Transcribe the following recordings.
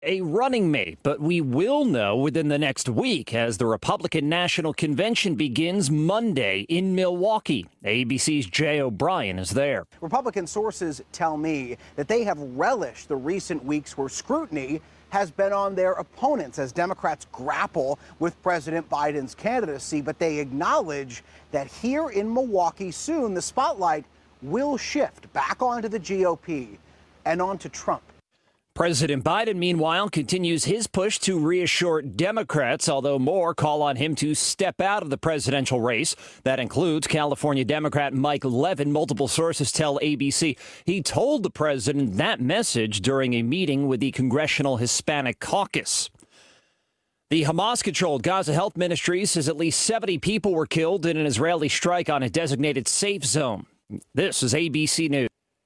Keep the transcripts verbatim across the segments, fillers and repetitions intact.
a running mate, but we will know within the next week as the Republican National Convention begins Monday in Milwaukee. A B C's Jay O'Brien is there. Republican sources tell me that they have relished the recent weeks where scrutiny has been on their opponents as Democrats grapple with President Biden's candidacy, but they acknowledge that here in Milwaukee soon the spotlight will shift back onto the G O P and onto Trump. President Biden, meanwhile, continues his push to reassure Democrats, although more call on him to step out of the presidential race. That includes California Democrat Mike Levin. Multiple sources tell A B C he told the president that message during a meeting with the Congressional Hispanic Caucus. The Hamas-controlled Gaza Health Ministry says at least seventy people were killed in an Israeli strike on a designated safe zone. This is A B C News.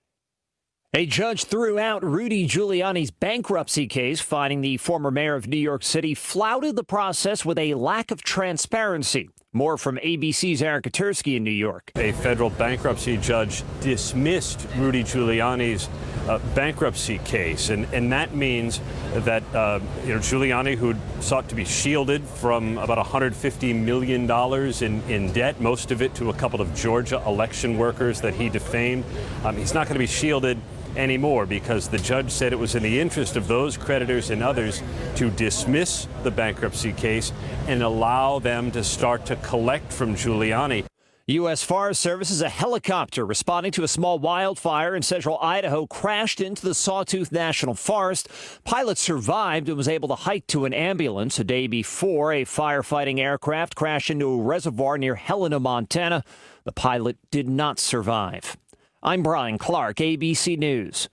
A judge threw out Rudy Giuliani's bankruptcy case, finding the former mayor of New York City flouted the process with a lack of transparency. More from A B C's Eric Katursky in New York. A federal bankruptcy judge dismissed Rudy Giuliani's uh, bankruptcy case, and, and that means that uh, you know Giuliani, who sought to be shielded from about one hundred fifty million dollars in, in debt, most of it to a couple of Georgia election workers that he defamed, um, he's not going to be shielded anymore because the judge said it was in the interest of those creditors and others to dismiss the bankruptcy case and allow them to start to collect from Giuliani. U S. Forest Service says a helicopter responding to a small wildfire in central Idaho crashed into the Sawtooth National Forest. Pilot survived and was able to hike to an ambulance. A day before, a firefighting aircraft crashed into a reservoir near Helena, Montana. The pilot did not survive. I'm Brian Clark, A B C News.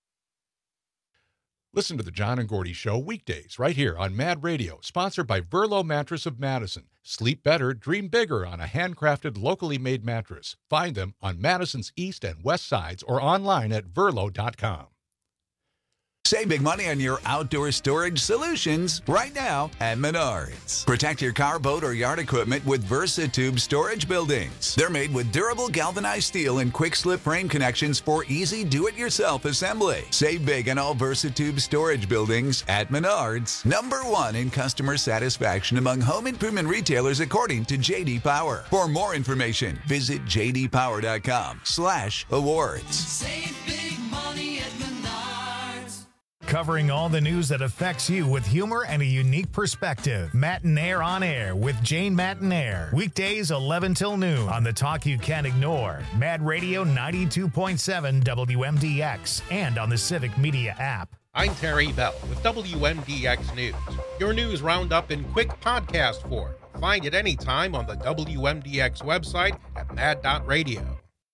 Listen to the John and Gordy Show weekdays right here on Mad Radio, sponsored by Verlo Mattress of Madison. Sleep better, dream bigger on a handcrafted, locally made mattress. Find them on Madison's east and west sides or online at verlo dot com. Save big money on your outdoor storage solutions right now at Menards. Protect your car, boat, or yard equipment with VersaTube storage buildings. They're made with durable galvanized steel and quick-slip frame connections for easy do-it-yourself assembly. Save big on all VersaTube storage buildings at Menards. Number one in customer satisfaction among home improvement retailers according to J D Power. For more information, visit j d power dot com slash awards. Save big money at Menards. Covering all the news that affects you with humor and a unique perspective. Matinaire on Air with Jane Matinaire. Weekdays eleven till noon on the talk you can't ignore. Mad Radio ninety-two point seven W M D X and on the Civic Media app. I'm Terry Bell with W M D X News. Your news roundup in quick podcast form. Find it anytime on the W M D X website at mad dot radio.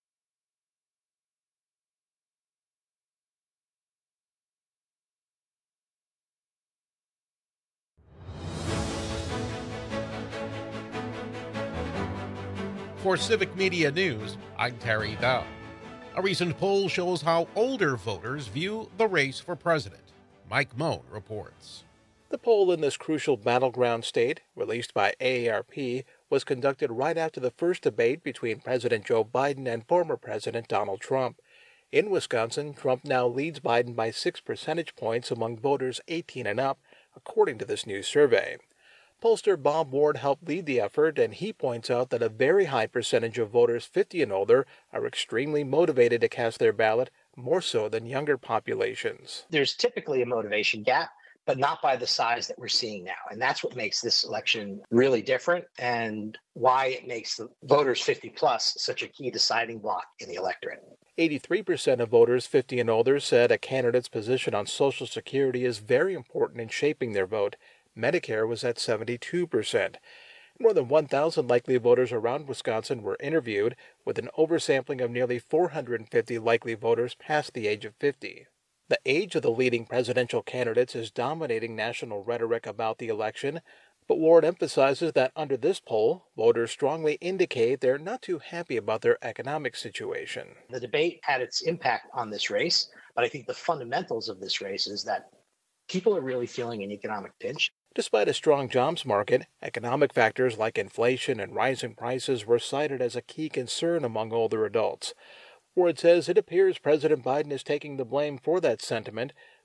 For Civic Media News, I'm Terry Bell. A recent poll shows how older voters view the race for president. Mike Moan reports. The poll in this crucial battleground state, released by A A R P, was conducted right after the first debate between President Joe Biden and former President Donald Trump. In Wisconsin, Trump now leads Biden by six percentage points among voters eighteen and up, according to this new survey. Pollster Bob Ward helped lead the effort, and he points out that a very high percentage of voters fifty and older are extremely motivated to cast their ballot, more so than younger populations. There's typically a motivation gap, but not by the size that we're seeing now. And that's what makes this election really different and why it makes the voters fifty plus such a key deciding block in the electorate. eighty-three percent of voters fifty and older said a candidate's position on Social Security is very important in shaping their vote. Medicare was at seventy-two percent. More than one thousand likely voters around Wisconsin were interviewed, with an oversampling of nearly four hundred fifty likely voters past the age of fifty. The age of the leading presidential candidates is dominating national rhetoric about the election, but Ward emphasizes that under this poll, voters strongly indicate they're not too happy about their economic situation. The debate had its impact on this race, but I think the fundamentals of this race is that people are really feeling an economic pinch. Despite a strong jobs market, economic factors like inflation and rising prices were cited as a key concern among older adults. Ward says it appears President Biden is taking the blame for that sentiment,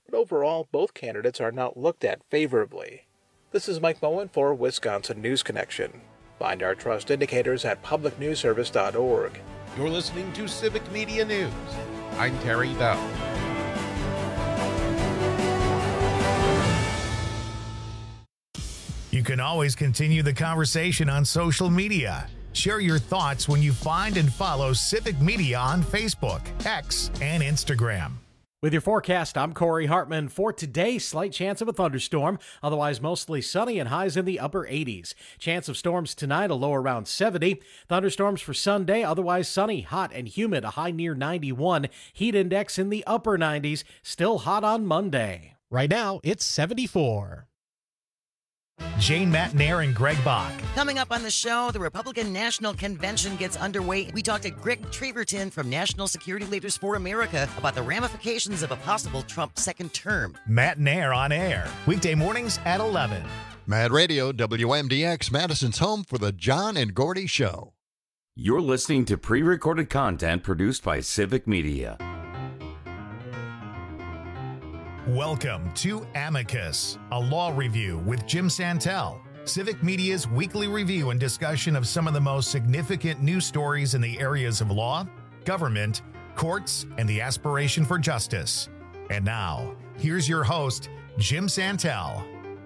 but overall, both candidates are not looked at favorably. This is Mike Moen for Wisconsin News Connection. Find our trust indicators at public news service dot org. You're listening to Civic Media News. I'm Terry Bell. You can always continue the conversation on social media. Share your thoughts when you find and follow Civic Media on Facebook, X, and Instagram. With your forecast, I'm Corey Hartman. For today, slight chance of a thunderstorm, otherwise mostly sunny and highs in the upper eighties. Chance of storms tonight, a low around seventy. Thunderstorms for Sunday, otherwise sunny, hot and humid, a high near ninety-one. Heat index in the upper nineties, still hot on Monday. Right now, it's seventy-four. Jane Matnair and Greg Bach. Coming up on the show, the Republican National Convention gets underway. We talked to Greg Treverton from National Security Leaders for America about the ramifications of a possible Trump second term. Matnair on air, weekday mornings at eleven. Mad Radio, W M D X, Madison's home for the John and Gordy Show. You're listening to pre-recorded content produced by Civic Media. Welcome to Amicus, a law review with Jim Santel, Civic Media's weekly review and discussion of some of the most significant news stories in the areas of law, government, courts, and the aspiration for justice. And now, here's your host, Jim Santel.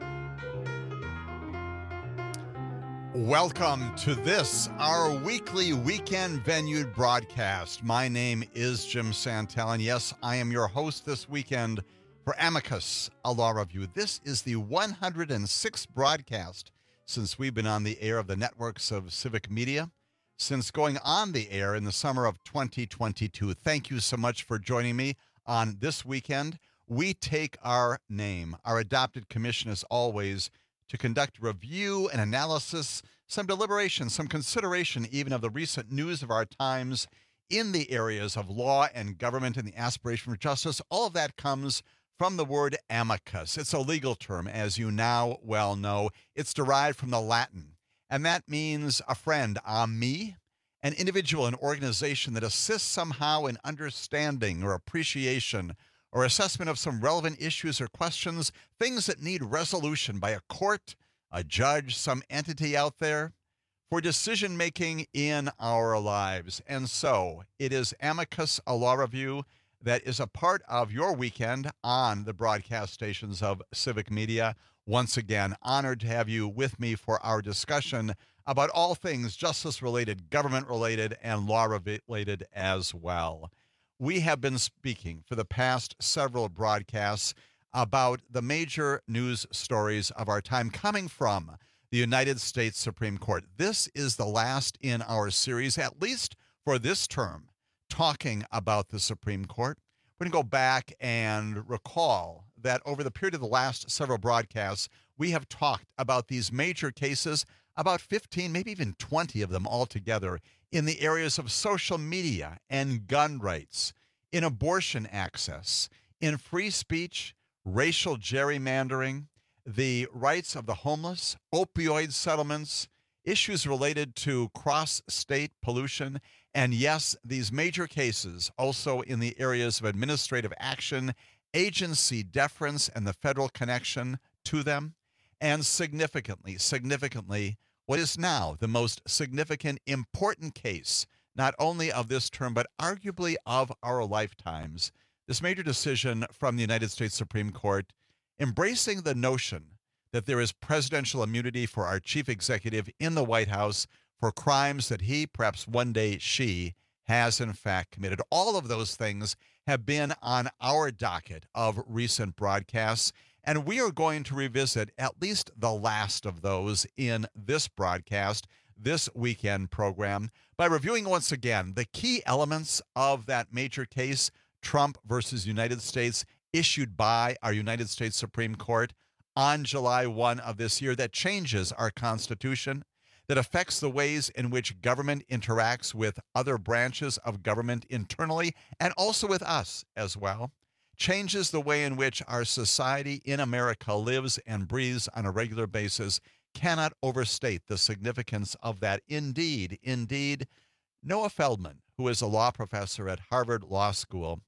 Welcome to this, our weekly weekend venued broadcast. My name is Jim Santel, and yes, I am your host this weekend for Amicus, a law review. This is the one hundred sixth broadcast since we've been on the air of the networks of Civic Media, since going on the air in the summer of twenty twenty-two. Thank you so much for joining me on this weekend. We take our name, our adopted commission as always, to conduct review and analysis, some deliberation, some consideration even of the recent news of our times in the areas of law and government and the aspiration for justice. All of that comes from the word amicus. It's a legal term, as you now well know. It's derived from the Latin, and that means a friend, ami, an individual, an organization that assists somehow in understanding or appreciation or assessment of some relevant issues or questions, things that need resolution by a court, a judge, some entity out there for decision-making in our lives. And so it is Amicus, a law review that is a part of your weekend on the broadcast stations of Civic Media. Once again, honored to have you with me for our discussion about all things justice-related, government-related, and law-related as well. We have been speaking for the past several broadcasts about the major news stories of our time coming from the United States Supreme Court. This is the last in our series, at least for this term, talking about the Supreme Court. We're going to go back and recall that over the period of the last several broadcasts, we have talked about these major cases, about fifteen, maybe even twenty of them altogether, in the areas of social media and gun rights, in abortion access, in free speech, racial gerrymandering, the rights of the homeless, opioid settlements, issues related to cross-state pollution, and yes, these major cases also in the areas of administrative action, agency deference, and the federal connection to them, and significantly, significantly, what is now the most significant, important case, not only of this term, but arguably of our lifetimes, this major decision from the United States Supreme Court embracing the notion that there is presidential immunity for our chief executive in the White House for crimes that he, perhaps one day she, has in fact committed. All of those things have been on our docket of recent broadcasts, and we are going to revisit at least the last of those in this broadcast, this weekend program, by reviewing once again the key elements of that major case, Trump versus United States, issued by our United States Supreme Court on July first of this year, that changes our Constitution, that affects the ways in which government interacts with other branches of government internally and also with us as well, changes the way in which our society in America lives and breathes on a regular basis. Cannot overstate the significance of that. Indeed, indeed, Noah Feldman, who is a law professor at Harvard Law School,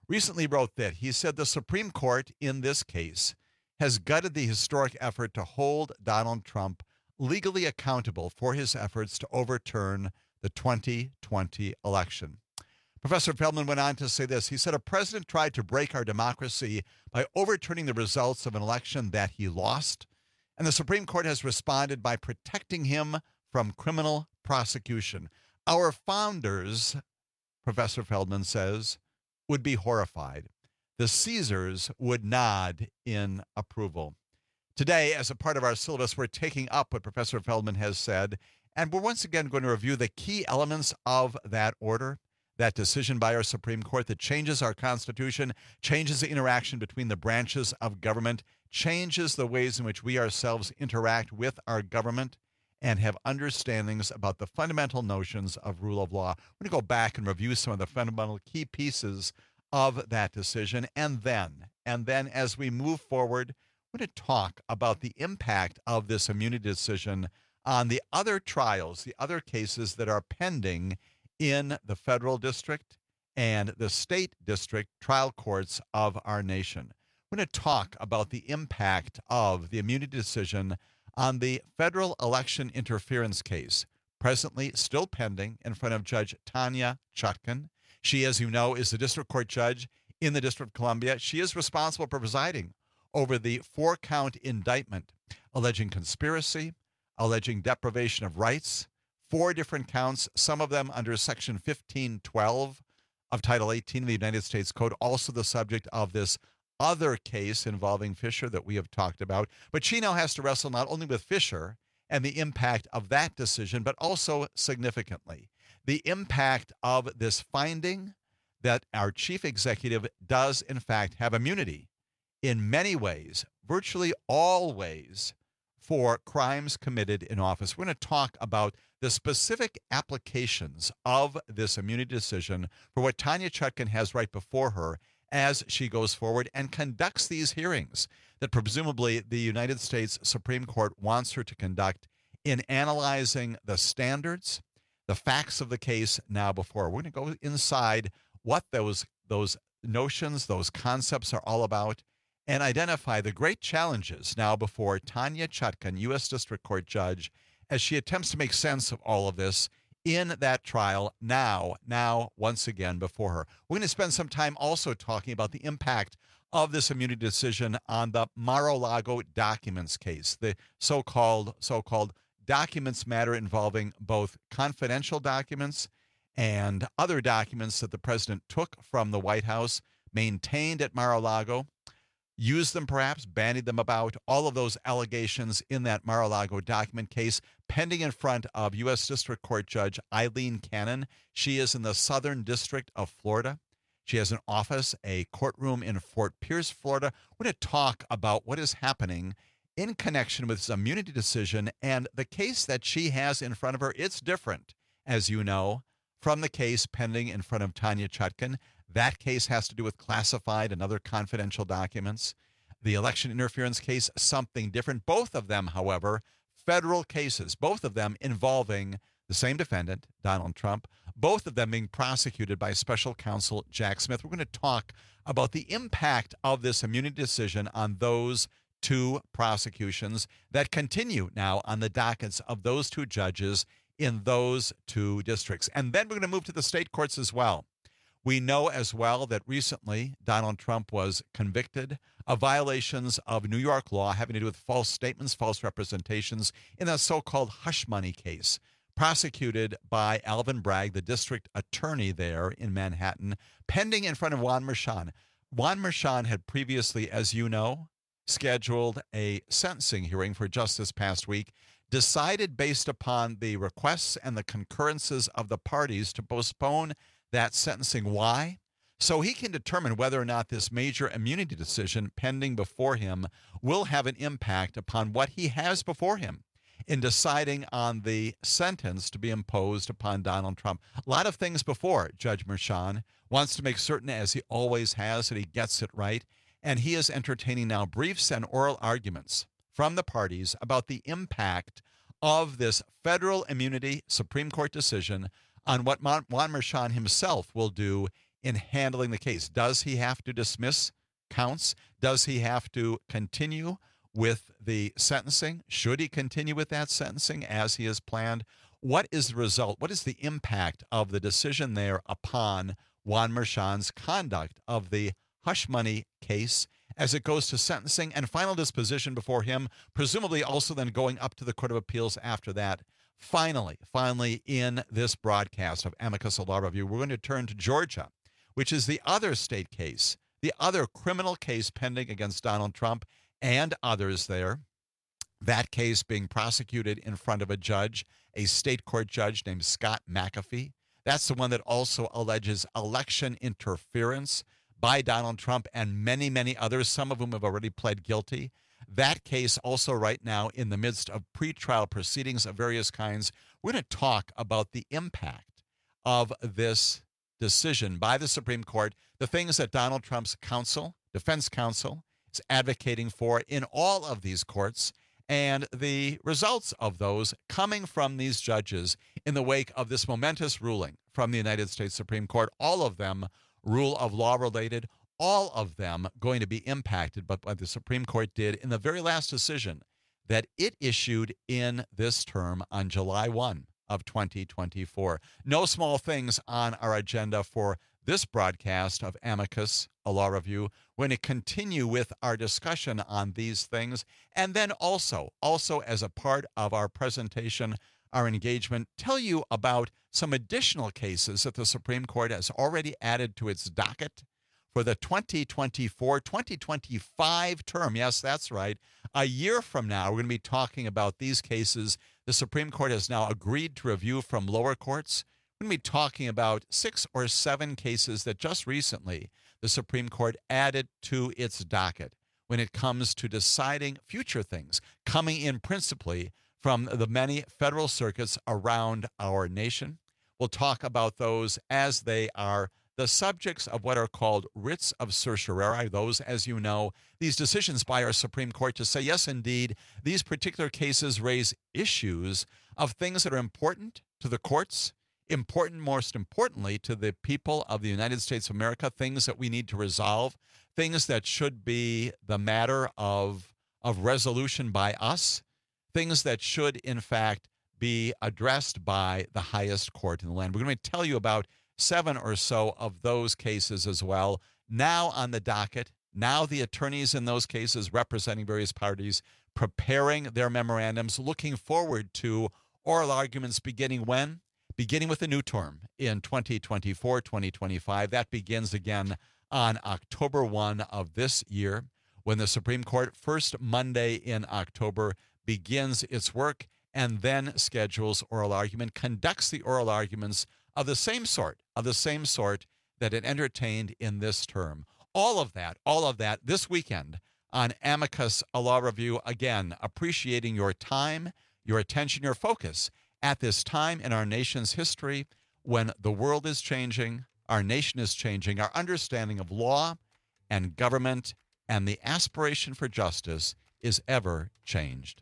recently wrote that he said the Supreme Court in this case has gutted the historic effort to hold Donald Trump legally accountable for his efforts to overturn the twenty twenty election. Professor Feldman went on to say this. He said, a president tried to break our democracy by overturning the results of an election that he lost, and the Supreme Court has responded by protecting him from criminal prosecution. Our founders, Professor Feldman says, would be horrified. The Caesars would nod in approval. Today, as a part of our syllabus, we're taking up what Professor Feldman has said, and we're once again going to review the key elements of that order, that decision by our Supreme Court that changes our Constitution, changes the interaction between the branches of government, changes the ways in which we ourselves interact with our government, and have understandings about the fundamental notions of rule of law. We're going to go back and review some of the fundamental key pieces of that decision. And then, and then as we move forward, we're going to talk about the impact of this immunity decision on the other trials, the other cases that are pending in the federal district and the state district trial courts of our nation. We're going to talk about the impact of the immunity decision on the federal election interference case, presently still pending in front of Judge Tanya Chutkan. She, as you know, is the district court judge in the District of Columbia. She is responsible for presiding over the four-count indictment alleging conspiracy, alleging deprivation of rights, four different counts, some of them under Section fifteen twelve of Title eighteen of the United States Code, also the subject of this other case involving Fisher that we have talked about. But she now has to wrestle not only with Fisher and the impact of that decision, but also significantly the impact of this finding that our chief executive does, in fact, have immunity in many ways, virtually all ways, for crimes committed in office. We're going to talk about the specific applications of this immunity decision for what Tanya Chutkan has right before her as she goes forward and conducts these hearings that presumably the United States Supreme Court wants her to conduct in analyzing the standards, the facts of the case now before her. We're going to go inside what those, those notions, those concepts are all about, and identify the great challenges now before Tanya Chutkan, U S District Court Judge, as she attempts to make sense of all of this in that trial now, now, once again before her. We're going to spend some time also talking about the impact of this immunity decision on the Mar-a-Lago documents case, the so-called, so-called documents matter involving both confidential documents and other documents that the president took from the White House, maintained at Mar-a-Lago, used them perhaps, bandied them about, all of those allegations in that Mar-a-Lago document case pending in front of U S District Court Judge Eileen Cannon. She is in the Southern District of Florida. She has an office, a courtroom in Fort Pierce, Florida. We're going to talk about what is happening in connection with this immunity decision and the case that she has in front of her. It's different, as you know, from the case pending in front of Tanya Chutkan. That case has to do with classified and other confidential documents. The election interference case, something different. Both of them, however, federal cases, both of them involving the same defendant, Donald Trump, both of them being prosecuted by special counsel Jack Smith. We're going to talk about the impact of this immunity decision on those two prosecutions that continue now on the dockets of those two judges in those two districts. And then we're going to move to the state courts as well. We know as well that recently Donald Trump was convicted of violations of New York law having to do with false statements, false representations in a so-called hush money case prosecuted by Alvin Bragg, the district attorney there in Manhattan, pending in front of Juan Merchan. Juan Merchan had previously, as you know, scheduled a sentencing hearing for just this past week, decided based upon the requests and the concurrences of the parties to postpone that sentencing. Why? So he can determine whether or not this major immunity decision pending before him will have an impact upon what he has before him in deciding on the sentence to be imposed upon Donald Trump. A lot of things before Judge Merchan wants to make certain, as he always has, that he gets it right. And he is entertaining now briefs and oral arguments from the parties about the impact of this federal immunity Supreme Court decision on what Juan Merchan himself will do in handling the case. Does he have to dismiss counts? Does he have to continue with the sentencing? Should he continue with that sentencing as he has planned? What is the result? What is the impact of the decision there upon Juan Merchan's conduct of the hush money case as it goes to sentencing and final disposition before him, presumably also then going up to the Court of Appeals after that? Finally, finally, in this broadcast of Amicus Law Review, we're going to turn to Georgia, which is the other state case, the other criminal case pending against Donald Trump and others there. That case being prosecuted in front of a judge, a state court judge named Scott McAfee. That's the one that also alleges election interference by Donald Trump and many, many others, some of whom have already pled guilty. That case also right now in the midst of pretrial proceedings of various kinds. We're going to talk about the impact of this decision by the Supreme Court, the things that Donald Trump's counsel, defense counsel, is advocating for in all of these courts, and the results of those coming from these judges in the wake of this momentous ruling from the United States Supreme Court, all of them rule of law related, all of them going to be impacted by what the Supreme Court did in the very last decision that it issued in this term on July first of twenty twenty-four. No small things on our agenda for this broadcast of Amicus, a law review. We're going to continue with our discussion on these things. And then also, also as a part of our presentation, our engagement, tell you about some additional cases that the Supreme Court has already added to its docket for the twenty twenty-four twenty twenty-five term. Yes, that's right. A year from now, we're going to be talking about these cases the Supreme Court has now agreed to review from lower courts. We're going to be talking about six or seven cases that just recently the Supreme Court added to its docket when it comes to deciding future things, coming in principally from the many federal circuits around our nation. We'll talk about those as they are the subjects of what are called writs of certiorari. Those, as you know, these decisions by our Supreme Court to say, yes, indeed, these particular cases raise issues of things that are important to the courts, important, most importantly, to the people of the United States of America, things that we need to resolve, things that should be the matter of, of resolution by us, things that should, in fact, be addressed by the highest court in the land. We're going to tell you about seven or so of those cases as well. Now on the docket, now the attorneys in those cases representing various parties, preparing their memorandums, looking forward to oral arguments beginning when? Beginning with the new term in twenty twenty-four twenty twenty-five. That begins again on October first of this year, when the Supreme Court, first Monday in October, begins its work and then schedules oral argument, conducts the oral arguments of the same sort, of the same sort that it entertained in this term. All of that, all of that this weekend on Amicus, a law review, again, appreciating your time, your attention, your focus at this time in our nation's history when the world is changing, our nation is changing, our understanding of law and government and the aspiration for justice is ever changed.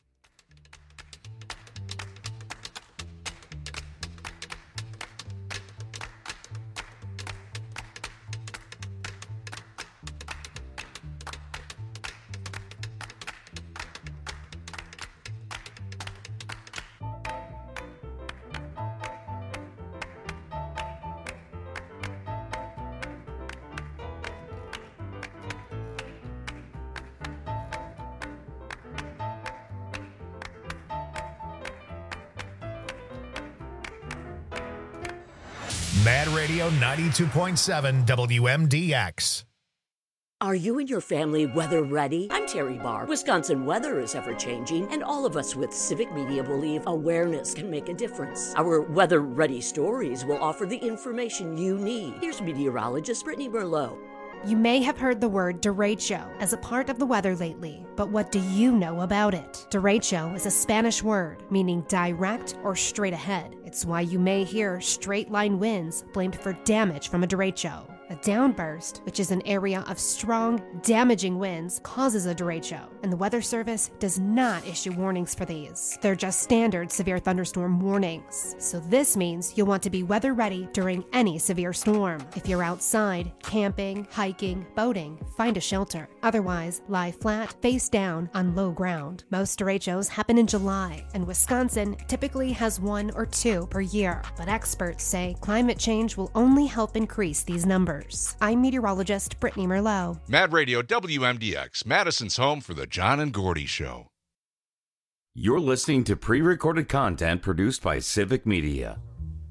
Mad Radio ninety-two point seven W M D X. Are you and your family weather ready? I'm Terry Barr. Wisconsin weather is ever-changing, and all of us with Civic Media believe awareness can make a difference. Our weather-ready stories will offer the information you need. Here's meteorologist Brittany Merlot. You may have heard the word derecho as a part of the weather lately, but what do you know about it? Derecho is a Spanish word meaning direct or straight ahead. It's why you may hear straight line winds blamed for damage from a derecho. A downburst, which is an area of strong, damaging winds, causes a derecho, and the Weather Service does not issue warnings for these. They're just standard severe thunderstorm warnings. So this means you'll want to be weather ready during any severe storm. If you're outside, camping, hiking, boating, find a shelter. Otherwise, lie flat, face down, on low ground. Most derechos happen in July, and Wisconsin typically has one or two per year. But experts say climate change will only help increase these numbers. I'm meteorologist Brittany Merlot. Mad Radio W M D X, Madison's home for the John and Gordy Show. You're listening to pre-recorded content produced by Civic Media.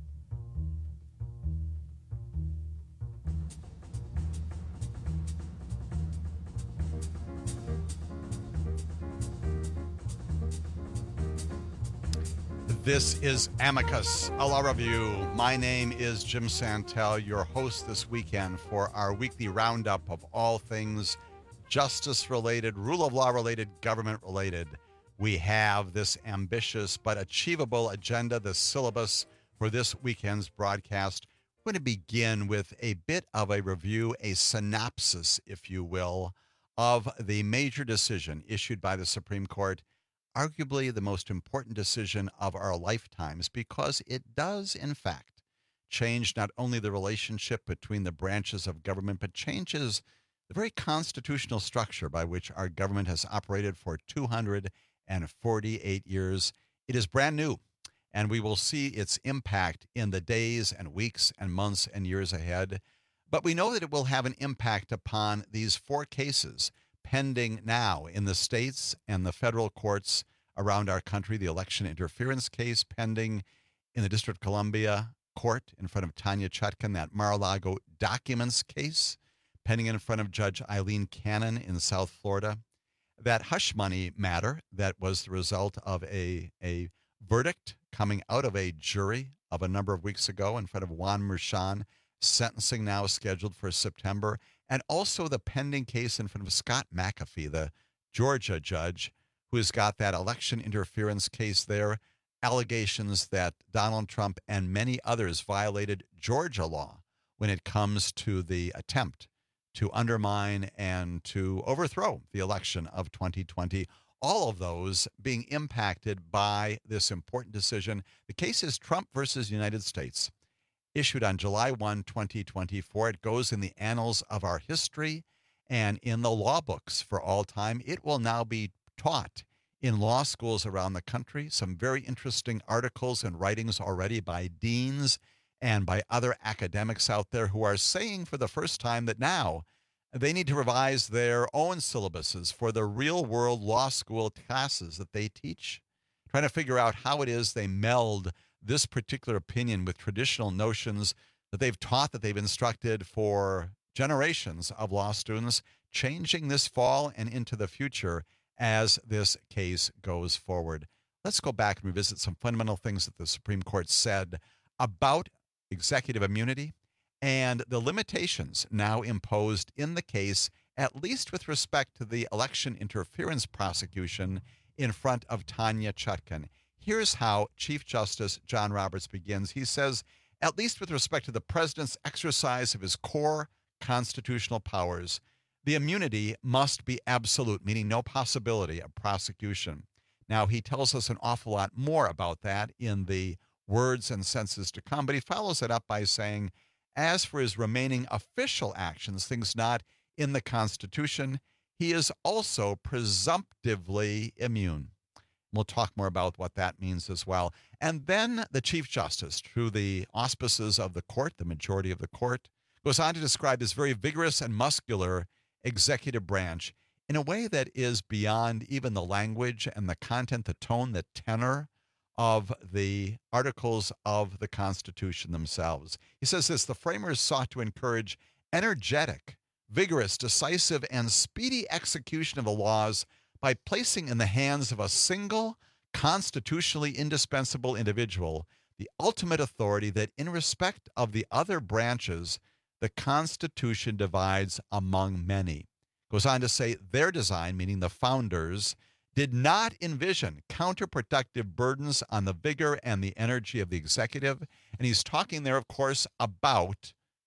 This is Amicus, a law review. My name is Jim Santel, your host this weekend for our weekly roundup of all things justice-related, rule of law-related, government-related. We have this ambitious but achievable agenda, the syllabus for this weekend's broadcast. We're going to begin with a bit of a review, a synopsis, if you will, of the major decision issued by the Supreme Court, arguably the most important decision of our lifetimes, because it does, in fact, change not only the relationship between the branches of government, but changes the very constitutional structure by which our government has operated for two hundred forty-eight years. It is brand new, and we will see its impact in the days and weeks and months and years ahead. But we know that it will have an impact upon these four cases pending now in the states and the federal courts around our country. The election interference case pending in the District of Columbia court in front of Tanya Chutkan, that Mar-a-Lago documents case pending in front of Judge Eileen Cannon in South Florida, that hush money matter that was the result of a, a verdict coming out of a jury of a number of weeks ago in front of Juan Merchan, sentencing now scheduled for September, and also the pending case in front of Scott McAfee, the Georgia judge who has got that election interference case there, allegations that Donald Trump and many others violated Georgia law when it comes to the attempt to undermine and to overthrow the election of twenty twenty. All of those being impacted by this important decision. The case is Trump versus United States, issued on July first, twenty twenty-four. It goes in the annals of our history and in the law books for all time. It will now be taught in law schools around the country. Some very interesting articles and writings already by deans and by other academics out there who are saying for the first time that now they need to revise their own syllabuses for the real-world law school classes that they teach, trying to figure out how it is they meld this particular opinion with traditional notions that they've taught, that they've instructed for generations of law students, changing this fall and into the future as this case goes forward. Let's go back and revisit some fundamental things that the Supreme Court said about executive immunity and the limitations now imposed in the case, at least with respect to the election interference prosecution in front of Tanya Chutkan. Here's how Chief Justice John Roberts begins. He says, at least with respect to the president's exercise of his core constitutional powers, the immunity must be absolute, meaning no possibility of prosecution. Now, he tells us an awful lot more about that in the words and sentences to come, but he follows it up by saying, as for his remaining official actions, things not in the Constitution, he is also presumptively immune. We'll talk more about what that means as well. And then the Chief Justice, through the auspices of the court, the majority of the court, goes on to describe his very vigorous and muscular executive branch in a way that is beyond even the language and the content, the tone, the tenor of the articles of the Constitution themselves. He says this, the framers sought to encourage energetic, vigorous, decisive, and speedy execution of the laws by placing in the hands of a single, constitutionally indispensable individual the ultimate authority that in respect of the other branches, the Constitution divides among many. Goes on to say their design, meaning the founders, did not envision counterproductive burdens on the vigor and the energy of the executive. And he's talking there, of course, about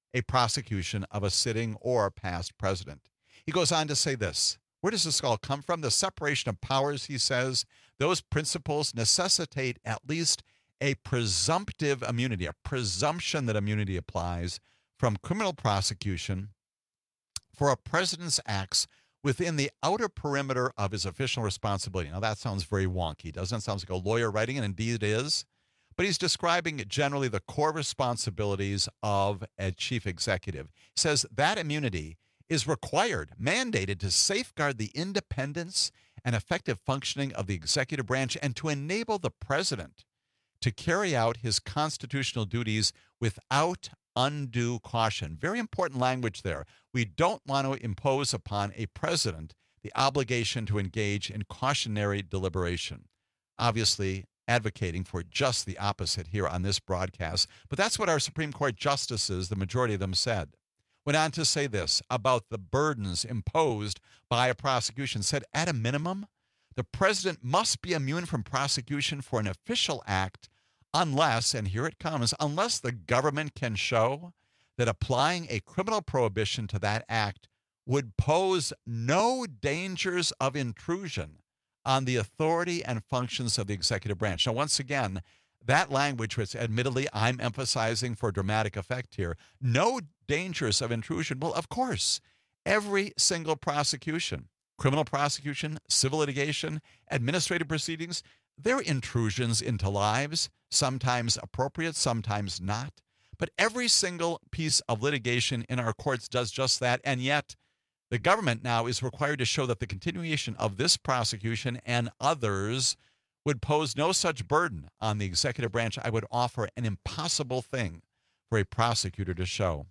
a prosecution of a sitting or past president. He goes on to say this. Where does this all come from? The separation of powers, he says, those principles necessitate at least a presumptive immunity, a presumption that immunity applies from criminal prosecution for a president's acts within the outer perimeter of his official responsibility. Now, that sounds very wonky, doesn't it? Sounds like a lawyer writing, and indeed it is. But he's describing generally the core responsibilities of a chief executive. He says that immunity is required, mandated to safeguard the independence and effective functioning of the executive branch and to enable the president to carry out his constitutional duties without undue caution. Very important language there. We don't want to impose upon a president the obligation to engage in cautionary deliberation. Obviously, advocating for just the opposite here on this broadcast. But that's what our Supreme Court justices, the majority of them, said. Went on to say this about the burdens imposed by a prosecution. Said, at a minimum, the president must be immune from prosecution for an official act unless, and here it comes, unless the government can show that applying a criminal prohibition to that act would pose no dangers of intrusion on the authority and functions of the executive branch. Now, once again, that language, which admittedly I'm emphasizing for dramatic effect here, no dangers of intrusion. Well, of course, every single prosecution, criminal prosecution, civil litigation, administrative proceedings, they're intrusions into lives, sometimes appropriate, sometimes not. But every single piece of litigation in our courts does just that, and yet the government now is required to show that the continuation of this prosecution and others would pose no such burden on the executive branch. I would offer an impossible thing for a prosecutor to show.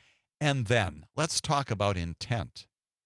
And then let's talk about intent.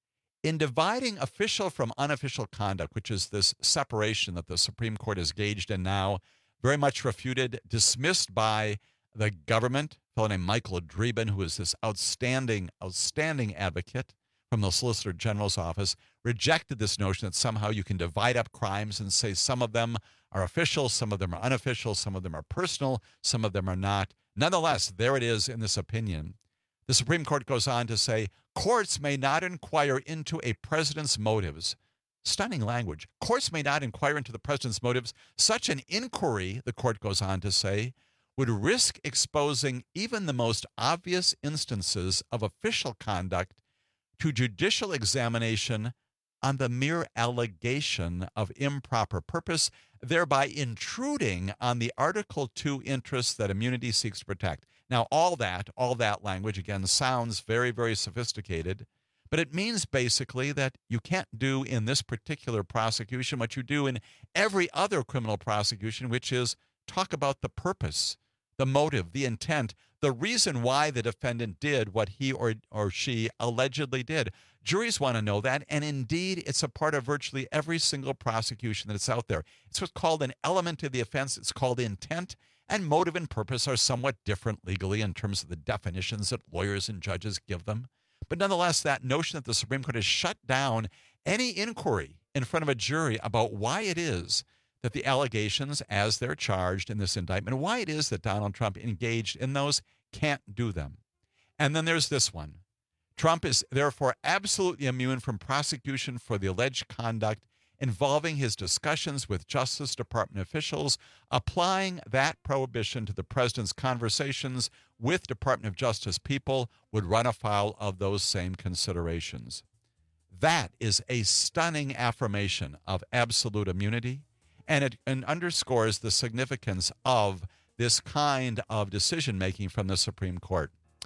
In dividing official from unofficial conduct, which is this separation that the Supreme Court has gauged and now very much refuted, dismissed by the government, a fellow named Michael Dreeben, who is this outstanding, outstanding advocate from the Solicitor General's office, rejected this notion that somehow you can divide up crimes and say some of them are official, some of them are unofficial, some of them are personal, some of them are not. Nonetheless, there it is in this opinion. The Supreme Court goes on to say, courts may not inquire into a president's motives. Stunning language. Courts may not inquire into the president's motives. Such an inquiry, the court goes on to say, would risk exposing even the most obvious instances of official conduct to judicial examination on the mere allegation of improper purpose, thereby intruding on the Article two interests that immunity seeks to protect. Now, all that, all that language, again, sounds very, very sophisticated, but it means basically that you can't do in this particular prosecution what you do in every other criminal prosecution, which is talk about the purpose, the motive, the intent, the reason why the defendant did what he or, or she allegedly did. Juries want to know that, and indeed, it's a part of virtually every single prosecution that's out there. It's what's called an element of the offense. It's called intent, and motive and purpose are somewhat different legally in terms of the definitions that lawyers and judges give them. But nonetheless, that notion that the Supreme Court has shut down any inquiry in front of a jury about why it is that the allegations, as they're charged in this indictment, why it is that Donald Trump engaged in those, can't do them. And then there's this one. Trump is therefore absolutely immune from prosecution for the alleged conduct involving his discussions with Justice Department officials, applying that prohibition to the president's conversations with Department of Justice people would run afoul of those same considerations. That is a stunning affirmation of absolute immunity, and it and underscores the significance of this kind of decision-making from the Supreme Court.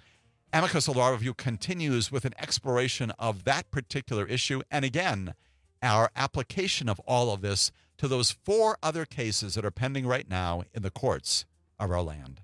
Amicus Law Review continues with an exploration of that particular issue, and again, our application of all of this to those four other cases that are pending right now in the courts of our land.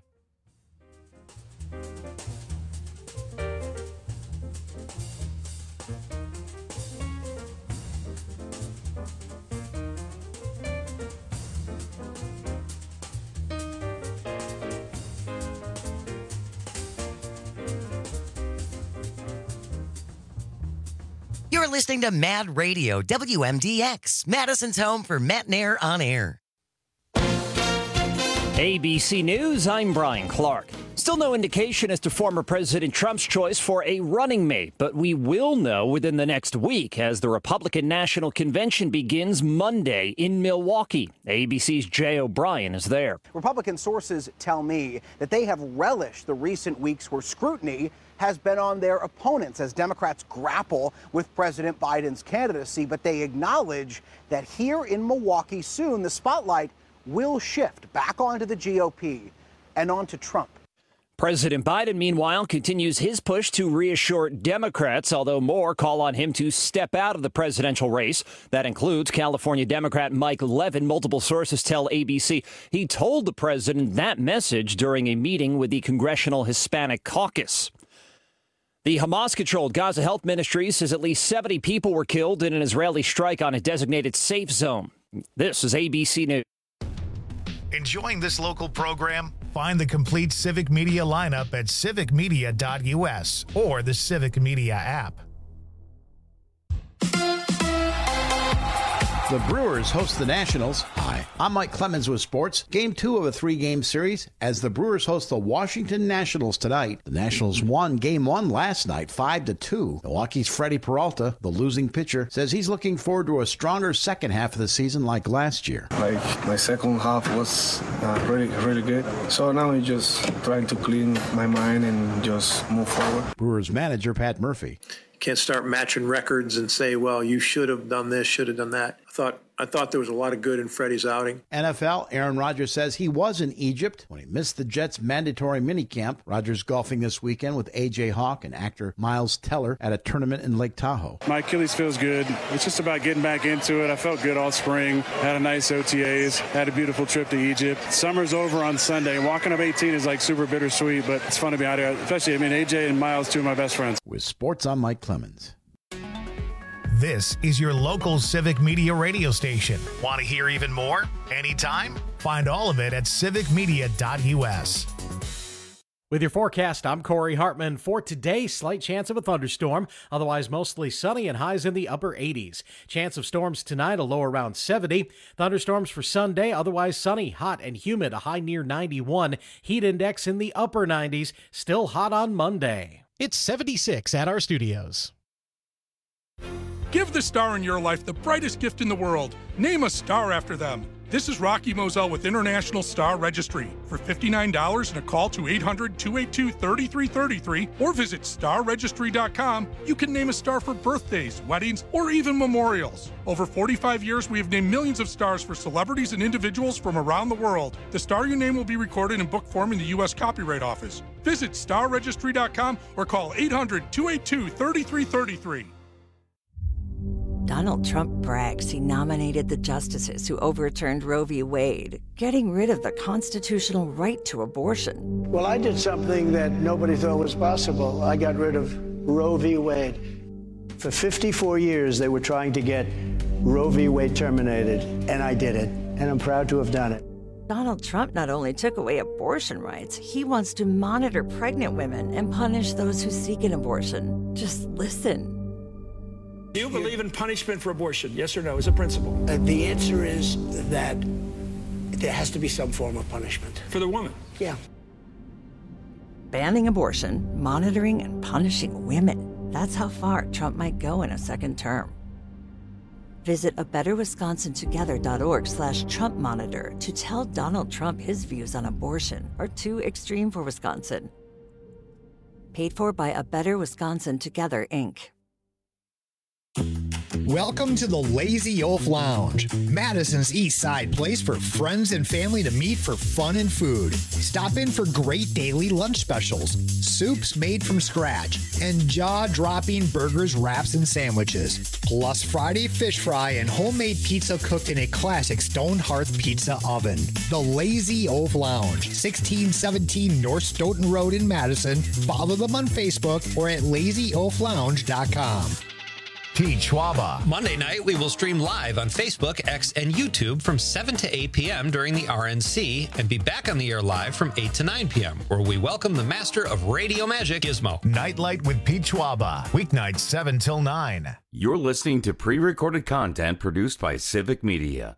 You're listening to Mad Radio, W M D X, Madison's home for Matt and Air on air. A B C News, I'm Brian Clark. Still no indication as to former President Trump's choice for a running mate, but we will know within the next week as the Republican National Convention begins Monday in Milwaukee. A B C's Jay O'Brien is there. Republican sources tell me that they have relished the recent weeks where scrutiny has been on their opponents as Democrats grapple with President Biden's candidacy, but they acknowledge that here in Milwaukee soon the spotlight will shift back onto the G O P and onto Trump. President Biden, meanwhile, continues his push to reassure Democrats, although more call on him to step out of the presidential race. That includes California Democrat Mike Levin. Multiple sources tell A B C he told the president that message during a meeting with the Congressional Hispanic Caucus. The Hamas-controlled Gaza Health Ministry says at least seventy people were killed in an Israeli strike on a designated safe zone. This is A B C News. Enjoying this local program? Find the complete Civic Media lineup at civic media dot U S or the Civic Media app. The Brewers host the Nationals. Hi, I'm Mike Clemens with sports. Game two of a three-game series as the Brewers host the Washington Nationals tonight. The Nationals won game one last night, five to two. Milwaukee's Freddie Peralta, the losing pitcher, says he's looking forward to a stronger second half of the season like last year. Like my second half was uh, really, really good. So now I'm just trying to clean my mind and just move forward. Brewers manager Pat Murphy. Can't start matching records and say, well, you should have done this, should have done that. I thought I thought there was a lot of good in Freddie's outing. N F L, Aaron Rodgers says he was in Egypt when he missed the Jets' mandatory minicamp. Rodgers golfing this weekend with A J Hawk and actor Miles Teller at a tournament in Lake Tahoe. My Achilles feels good. It's just about getting back into it. I felt good all spring. Had a nice O T As. Had a beautiful trip to Egypt. Summer's over on Sunday. Walking up eighteen is like super bittersweet, but it's fun to be out here. Especially, I mean, A J and Miles, two of my best friends. With sports, I'm Mike Clemens. This is your local Civic Media radio station. Want to hear even more? Anytime? Find all of it at civic media dot U S. With your forecast, I'm Corey Hartman. For today, slight chance of a thunderstorm, otherwise mostly sunny and highs in the upper eighties. Chance of storms tonight, a low around seventy. Thunderstorms for Sunday, otherwise sunny, hot and humid, a high near ninety-one. Heat index in the upper nineties, still hot on Monday. It's seventy-six at our studios. Give the star in your life the brightest gift in the world. Name a star after them. This is Rocky Moselle with International Star Registry. For fifty-nine dollars and a call to eight hundred, two eight two, three three three three or visit star registry dot com, you can name a star for birthdays, weddings, or even memorials. Over forty-five years, we have named millions of stars for celebrities and individuals from around the world. The star you name will be recorded in book form in the U S Copyright Office. Visit star registry dot com or call eight hundred, two eight two, three three three three. Donald Trump brags he nominated the justices who overturned Roe v. Wade, getting rid of the constitutional right to abortion. Well, I did something that nobody thought was possible. I got rid of Roe v. Wade. For fifty-four years, they were trying to get Roe v. Wade terminated, and I did it, and I'm proud to have done it. Donald Trump not only took away abortion rights, he wants to monitor pregnant women and punish those who seek an abortion. Just listen. Do you believe in punishment for abortion? Yes or no, as a principle? Uh, the answer is that there has to be some form of punishment. For the woman? Yeah. Banning abortion, monitoring and punishing women. That's how far Trump might go in a second term. Visit a better wisconsin together dot org slash Trump monitor to tell Donald Trump his views on abortion are too extreme for Wisconsin. Paid for by A Better Wisconsin Together, Incorporated. Welcome to the Lazy Oaf Lounge, Madison's East Side place for friends and family to meet for fun and food. Stop in for great daily lunch specials, soups made from scratch, and jaw-dropping burgers, wraps, and sandwiches. Plus Friday fish fry and homemade pizza cooked in a classic stone hearth pizza oven. The Lazy Oaf Lounge, sixteen seventeen North Stoughton Road in Madison. Follow them on Facebook or at lazy oaf lounge dot com. Pete Schwaba. Monday night, we will stream live on Facebook, X, and YouTube from seven to eight p.m. during the R N C and be back on the air live from eight to nine p.m., where we welcome the master of radio magic, Gizmo. Nightlight with Pete Schwaba. Weeknights seven till nine. You're listening to pre-recorded content produced by Civic Media.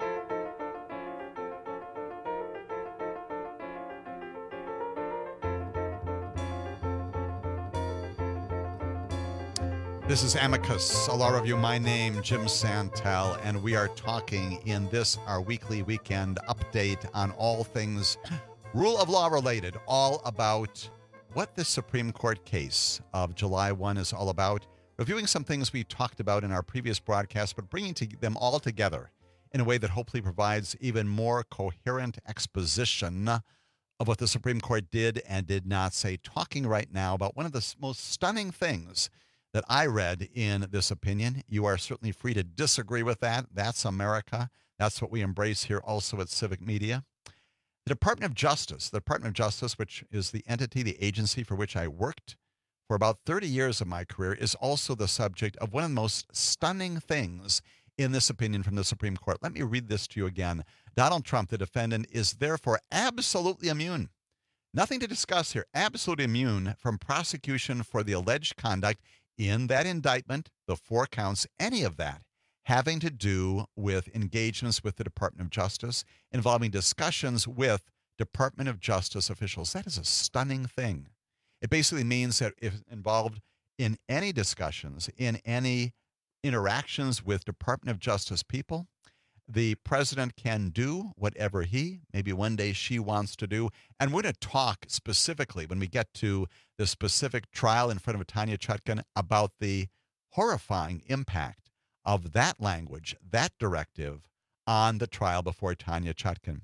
This is Amicus, a law review. My name, Jim Santel, and we are talking in this, our weekly weekend update on all things rule of law related, all about what the Supreme Court case of July first is all about, reviewing some things we talked about in our previous broadcast, but bringing to them all together in a way that hopefully provides even more coherent exposition of what the Supreme Court did and did not say, talking right now about one of the most stunning things that I read in this opinion. You are certainly free to disagree with that. That's America. That's what we embrace here also at Civic Media. The Department of Justice, the Department of Justice, which is the entity, the agency for which I worked for about thirty years of my career, is also the subject of one of the most stunning things in this opinion from the Supreme Court. Let me read this to you again. Donald Trump, the defendant, is therefore absolutely immune. Nothing to discuss here. Absolutely immune from prosecution for the alleged conduct in that indictment, the four counts, any of that having to do with engagements with the Department of Justice, involving discussions with Department of Justice officials. That is a stunning thing. It basically means that if involved in any discussions, in any interactions with Department of Justice people, the president can do whatever he, maybe one day she wants to do. And we're going to talk specifically when we get to the specific trial in front of Tanya Chutkan about the horrifying impact of that language, that directive, on the trial before Tanya Chutkan.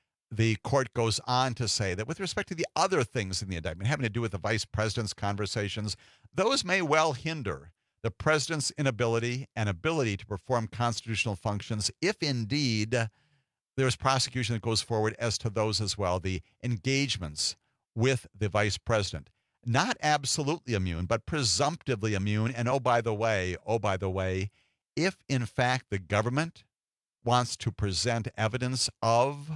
The court goes on to say that with respect to the other things in the indictment having to do with the vice president's conversations, those may well hinder the president's inability and ability to perform constitutional functions if indeed there's prosecution that goes forward as to those as well, the engagements with the vice president. Not absolutely immune, but presumptively immune. And oh, by the way, oh, by the way, if in fact the government wants to present evidence of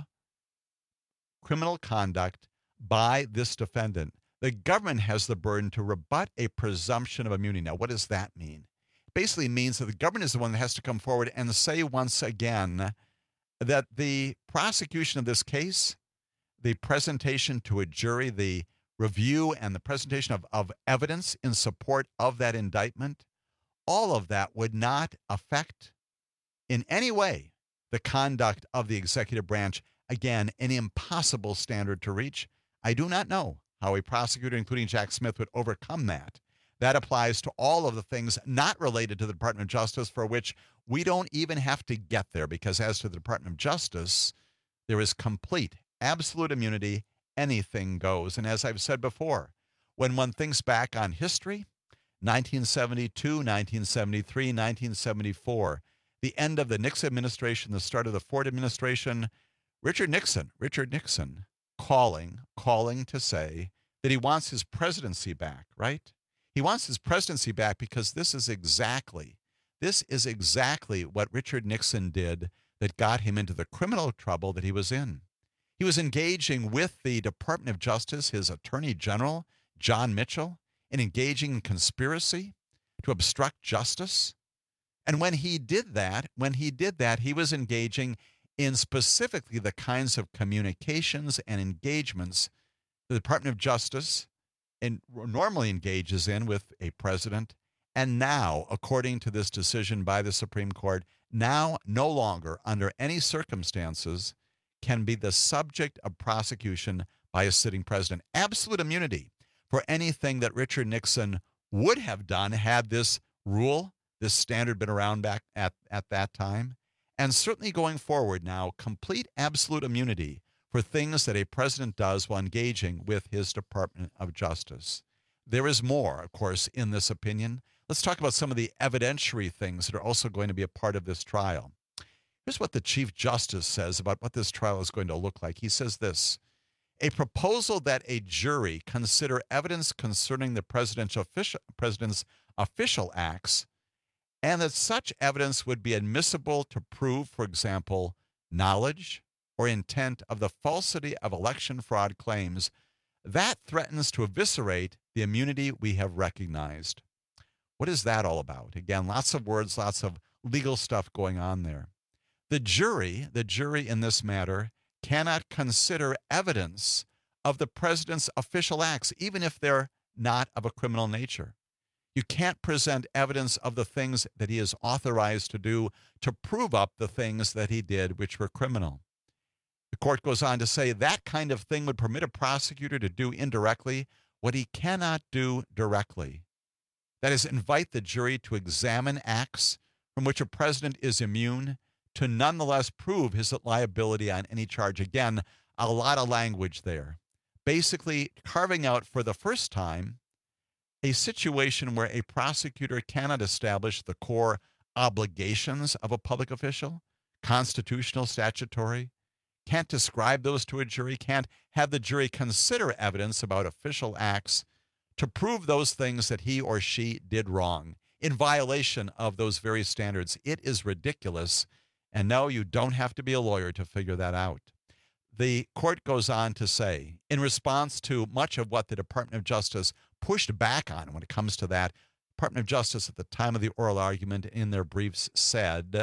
criminal conduct by this defendant, the government has the burden to rebut a presumption of immunity. Now, what does that mean? It basically means that the government is the one that has to come forward and say once again that the prosecution of this case, the presentation to a jury, the review and the presentation of, of evidence in support of that indictment, all of that would not affect in any way the conduct of the executive branch. Again, an impossible standard to reach. I do not know how a prosecutor, including Jack Smith, would overcome that. That applies to all of the things not related to the Department of Justice, for which we don't even have to get there, because as to the Department of Justice, there is complete, absolute immunity. Anything goes. And as I've said before, when one thinks back on history, nineteen seventy-two, nineteen seventy-three, nineteen seventy-four, the end of the Nixon administration, the start of the Ford administration, Richard Nixon, Richard Nixon, calling, calling to say that he wants his presidency back, right? He wants his presidency back because this is exactly, this is exactly what Richard Nixon did that got him into the criminal trouble that he was in. He was engaging with the Department of Justice, his Attorney General, John Mitchell, in engaging in conspiracy to obstruct justice. And when he did that, when he did that, he was engaging in specifically the kinds of communications and engagements the Department of Justice in, normally engages in with a president. And now, according to this decision by the Supreme Court, now no longer under any circumstances can be the subject of prosecution by a sitting president. Absolute immunity for anything that Richard Nixon would have done had this rule, this standard been around back at, at that time. And certainly going forward now, complete absolute immunity for things that a president does while engaging with his Department of Justice. There is more, of course, in this opinion. Let's talk about some of the evidentiary things that are also going to be a part of this trial. Here's what the Chief Justice says about what this trial is going to look like. He says this: a proposal that a jury consider evidence concerning the presidential official, president's official acts, and that such evidence would be admissible to prove, for example, knowledge or intent of the falsity of election fraud claims, that threatens to eviscerate the immunity we have recognized. What is that all about? Again, lots of words, lots of legal stuff going on there. The jury, the jury in this matter, cannot consider evidence of the president's official acts, even if they're not of a criminal nature. You can't present evidence of the things that he is authorized to do to prove up the things that he did, which were criminal. The court goes on to say that kind of thing would permit a prosecutor to do indirectly what he cannot do directly. That is, invite the jury to examine acts from which a president is immune to nonetheless prove his liability on any charge. Again, a lot of language there. Basically carving out for the first time a situation where a prosecutor cannot establish the core obligations of a public official, constitutional, statutory, can't describe those to a jury, can't have the jury consider evidence about official acts to prove those things that he or she did wrong in violation of those very standards. It is ridiculous. And no, you don't have to be a lawyer to figure that out. The court goes on to say, in response to much of what the Department of Justice pushed back on when it comes to that, Department of Justice at the time of the oral argument in their briefs said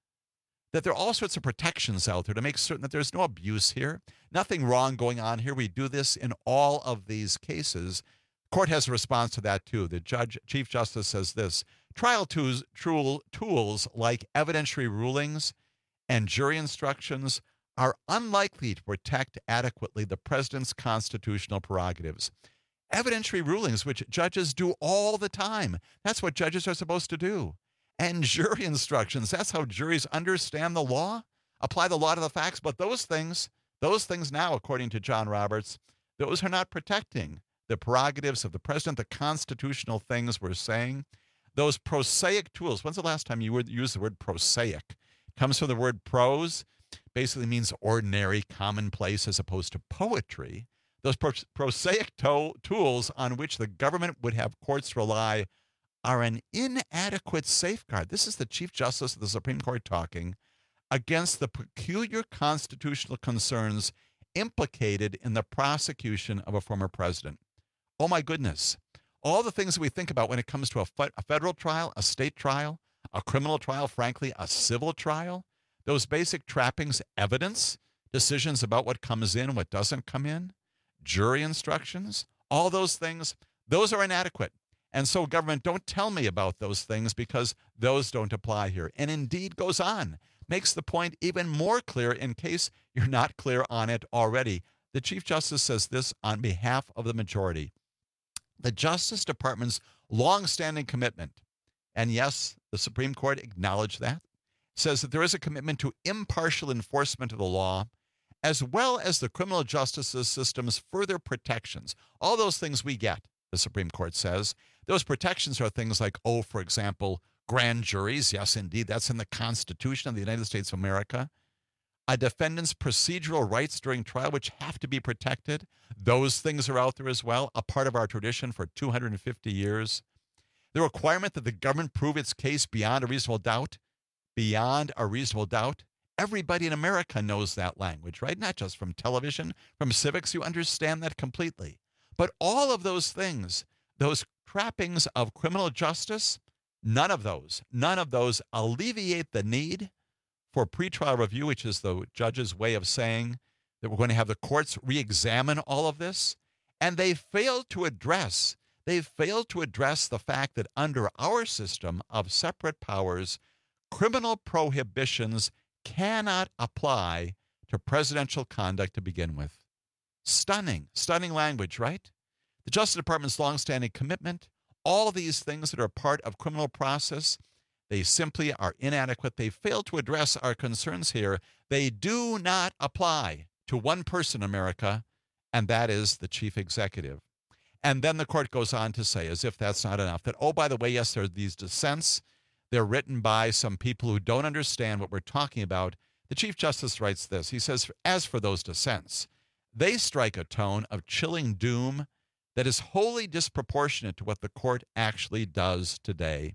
that there are all sorts of protections out there to make certain that there's no abuse here, nothing wrong going on here. We do this in all of these cases. Court has a response to that too. The judge, Chief Justice says this: trial tools, tool, tools like evidentiary rulings and jury instructions are unlikely to protect adequately the president's constitutional prerogatives. Evidentiary rulings, which judges do all the time. That's what judges are supposed to do. And jury instructions, that's how juries understand the law, apply the law to the facts. But those things, those things now, according to John Roberts, those are not protecting the prerogatives of the president, the constitutional things we're saying. Those prosaic tools, when's the last time you would use the word prosaic? It comes from the word prose, basically means ordinary, commonplace, as opposed to poetry. Those pros- prosaic to- tools on which the government would have courts rely are an inadequate safeguard. This is the Chief Justice of the Supreme Court talking against the peculiar constitutional concerns implicated in the prosecution of a former president. Oh my goodness. All the things that we think about when it comes to a, fe- a federal trial, a state trial, a criminal trial, frankly, a civil trial, those basic trappings, evidence, decisions about what comes in, what doesn't come in, jury instructions, all those things, those are inadequate. And so government, don't tell me about those things because those don't apply here. And indeed goes on, makes the point even more clear in case you're not clear on it already. The Chief Justice says this on behalf of the majority. The Justice Department's longstanding commitment, and yes, the Supreme Court acknowledged that, says that there is a commitment to impartial enforcement of the law, as well as the criminal justice system's further protections. All those things we get, the Supreme Court says. Those protections are things like, oh, for example, grand juries. Yes, indeed, that's in the Constitution of the United States of America. A defendant's procedural rights during trial, which have to be protected. Those things are out there as well, a part of our tradition for two hundred fifty years. The requirement that the government prove its case beyond a reasonable doubt, beyond a reasonable doubt. Everybody in America knows that language, right? Not just from television, from civics, you understand that completely. But all of those things, those trappings of criminal justice, none of those, none of those alleviate the need for pretrial review, which is the judge's way of saying that we're going to have the courts re-examine all of this. And they failed to address, they failed to address the fact that under our system of separate powers, criminal prohibitions cannot apply to presidential conduct to begin with. Stunning, stunning language, right? The Justice Department's longstanding commitment, all these things that are part of criminal process, they simply are inadequate. They fail to address our concerns here. They do not apply to one person in America, and that is the chief executive. And then the court goes on to say, as if that's not enough, that, oh, by the way, yes, there are these dissents. They're written by some people who don't understand what we're talking about. The Chief Justice writes this. He says, as for those dissents, they strike a tone of chilling doom that is wholly disproportionate to what the court actually does today.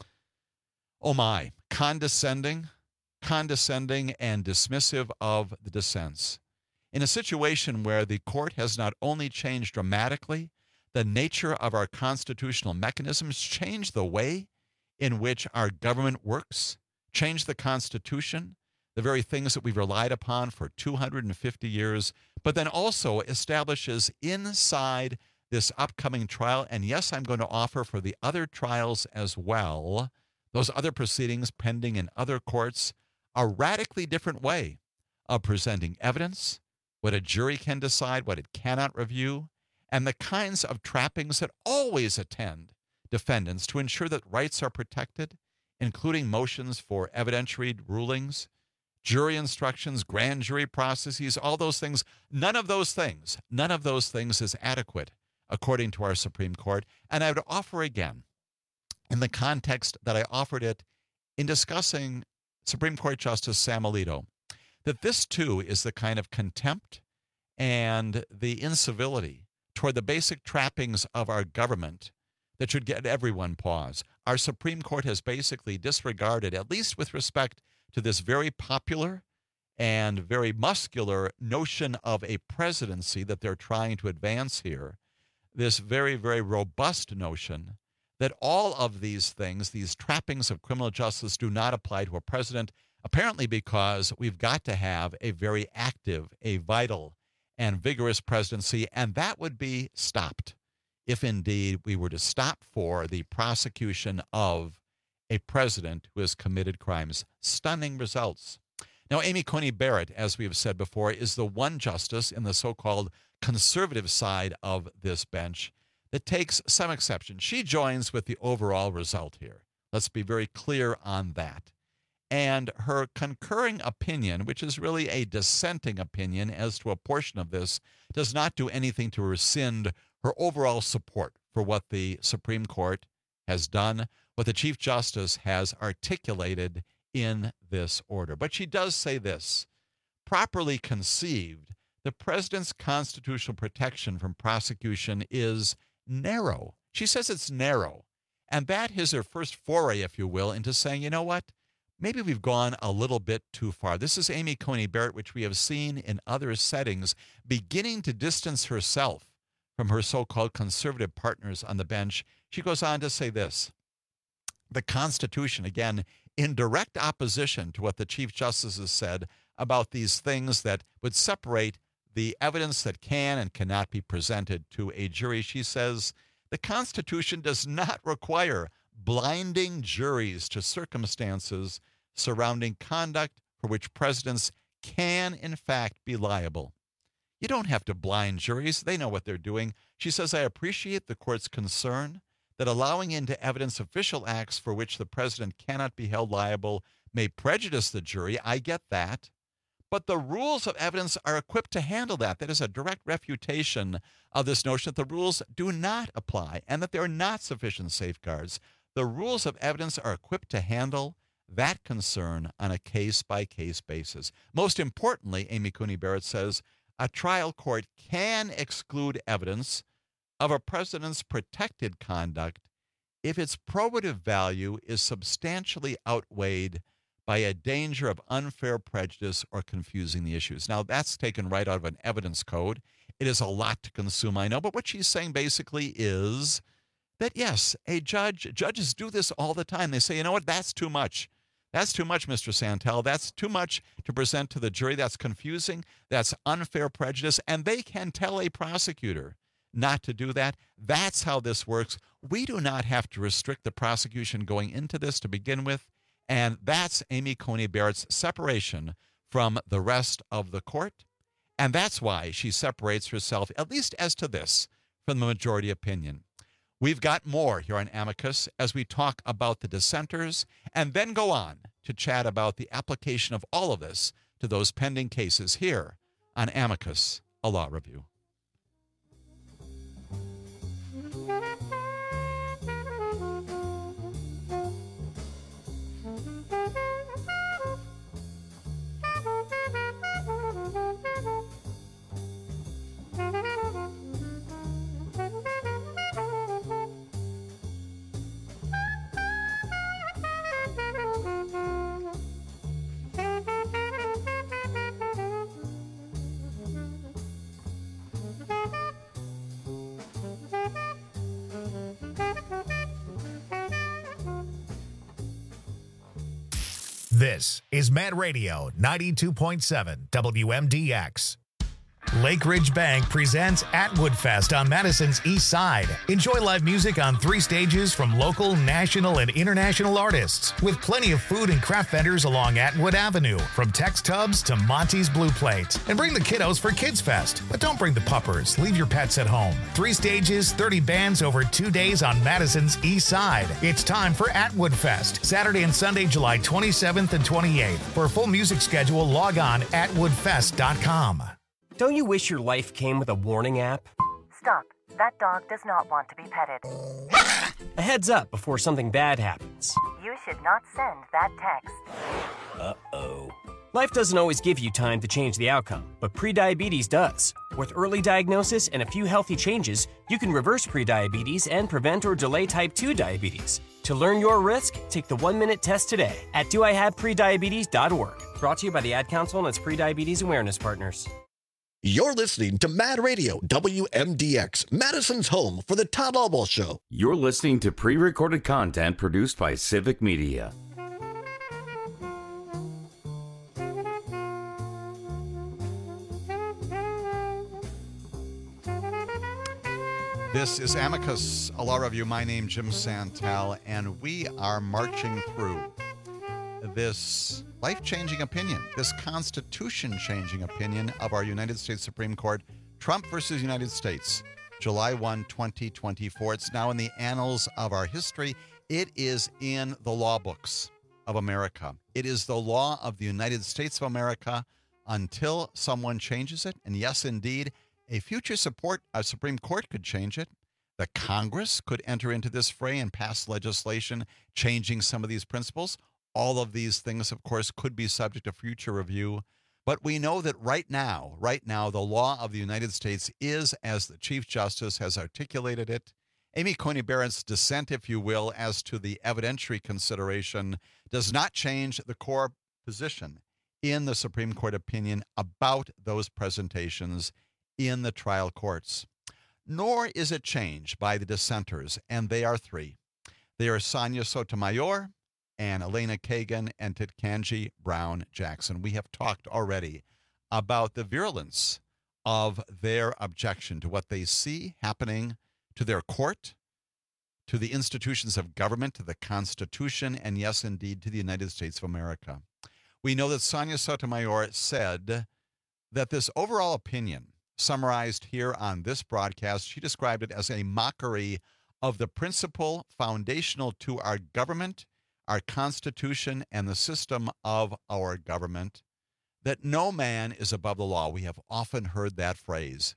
Oh my, condescending, condescending and dismissive of the dissents. In a situation where the court has not only changed dramatically the nature of our constitutional mechanisms, changed the way in which our government works, changed the Constitution, the very things that we've relied upon for two hundred fifty years, but then also establishes inside this upcoming trial, and yes, I'm going to offer for the other trials as well, those other proceedings pending in other courts, a radically different way of presenting evidence, what a jury can decide, what it cannot review, and the kinds of trappings that always attend defendants to ensure that rights are protected, including motions for evidentiary rulings, jury instructions, grand jury processes, all those things. None of those things, none of those things is adequate, according to our Supreme Court. And I would offer again, in the context that I offered it in discussing Supreme Court Justice Sam Alito, that this too is the kind of contempt and the incivility toward the basic trappings of our government that should get everyone pause. Our Supreme Court has basically disregarded, at least with respect to this very popular and very muscular notion of a presidency that they're trying to advance here, this very, very robust notion that all of these things, these trappings of criminal justice, do not apply to a president, apparently because we've got to have a very active, a vital, and vigorous presidency, and that would be stopped if indeed we were to stop for the prosecution of a president who has committed crimes. Stunning results. Now, Amy Coney Barrett, as we have said before, is the one justice in the so-called conservative side of this bench that takes some exception. She joins with the overall result here. Let's be very clear on that. And her concurring opinion, which is really a dissenting opinion as to a portion of this, does not do anything to rescind her overall support for what the Supreme Court has done, what the Chief Justice has articulated in this order. But she does say this: properly conceived, the president's constitutional protection from prosecution is narrow. She says it's narrow. And that is her first foray, if you will, into saying, you know what? Maybe we've gone a little bit too far. This is Amy Coney Barrett, which we have seen in other settings, beginning to distance herself from her so-called conservative partners on the bench. She goes on to say this: the Constitution, again, in direct opposition to what the Chief Justice has said about these things that would separate the evidence that can and cannot be presented to a jury. She says the Constitution does not require blinding juries to circumstances surrounding conduct for which presidents can, in fact, be liable. You don't have to blind juries. They know what they're doing. She says, I appreciate the court's concern that allowing into evidence official acts for which the president cannot be held liable may prejudice the jury. I get that. But the rules of evidence are equipped to handle that. That is a direct refutation of this notion that the rules do not apply and that there are not sufficient safeguards. The rules of evidence are equipped to handle that concern on a case-by-case basis. Most importantly, Amy Coney Barrett says, a trial court can exclude evidence of a president's protected conduct if its probative value is substantially outweighed by a danger of unfair prejudice or confusing the issues. Now, that's taken right out of an evidence code. It is a lot to consume, I know, but what she's saying basically is that, yes, a judge, judges do this all the time. They say, you know what, that's too much. That's too much, Mister Santel. That's too much to present to the jury. That's confusing. That's unfair prejudice. And they can tell a prosecutor not to do that. That's how this works. We do not have to restrict the prosecution going into this to begin with. And that's Amy Coney Barrett's separation from the rest of the court. And that's why she separates herself, at least as to this, from the majority opinion. We've got more here on Amicus as we talk about the dissenters and then go on to chat about the application of all of this to those pending cases here on Amicus, a law review. This is Mad Radio ninety-two point seven W M D X. Lake Ridge Bank presents Atwood Fest on Madison's East Side. Enjoy live music on three stages from local, national, and international artists, with plenty of food and craft vendors along Atwood Avenue, from Tex Tubs to Monty's Blue Plate. And bring the kiddos for Kids Fest, but don't bring the puppers. Leave your pets at home. Three stages, thirty bands over two days on Madison's East Side. It's time for Atwood Fest, Saturday and Sunday, July twenty-seventh and twenty-eighth. For a full music schedule, log on atwood fest dot com. Don't you wish your life came with a warning app? Stop. That dog does not want to be petted. A heads up before something bad happens. You should not send that text. Uh-oh. Life doesn't always give you time to change the outcome, but prediabetes does. With early diagnosis and a few healthy changes, you can reverse prediabetes and prevent or delay type two diabetes. To learn your risk, take the one-minute test today at do I have prediabetes dot org. Brought to you by the Ad Council and its Prediabetes Awareness Partners. You're listening to Mad Radio, W M D X, Madison's home for the Todd Albaugh Show. You're listening to pre-recorded content produced by Civic Media. This is Amicus, a law review. My name is Jim Santel, and we are marching through this life-changing opinion, this constitution-changing opinion of our United States Supreme Court, Trump versus United States, July first, twenty twenty-four. It's now in the annals of our history. It is in the law books of America. It is the law of the United States of America until someone changes it. And yes, indeed, a future support, a Supreme Court could change it. The Congress could enter into this fray and pass legislation changing some of these principles. All of these things, of course, could be subject to future review. But we know that right now, right now, the law of the United States is, as the Chief Justice has articulated it. Amy Coney Barrett's dissent, if you will, as to the evidentiary consideration does not change the core position in the Supreme Court opinion about those presentations in the trial courts. Nor is it changed by the dissenters, and they are three. They are Sonia Sotomayor, and Elena Kagan, and Ketanji Brown Jackson. We have talked already about the virulence of their objection to what they see happening to their court, to the institutions of government, to the Constitution, and yes, indeed, to the United States of America. We know that Sonia Sotomayor said that this overall opinion, summarized here on this broadcast, she described it as a mockery of the principle foundational to our government, our Constitution, and the system of our government, that no man is above the law. We have often heard that phrase.